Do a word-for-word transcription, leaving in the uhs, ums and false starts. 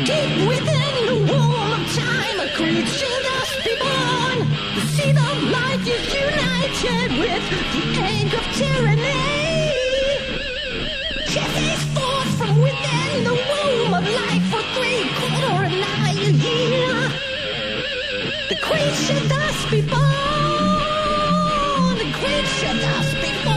Deep within the womb of time, a creature thus be born. The seed of life is united with the egg of tyranny. Kisses forth from within the womb of life for three quarter and nine a year. The creature thus be born. The creature thus be born.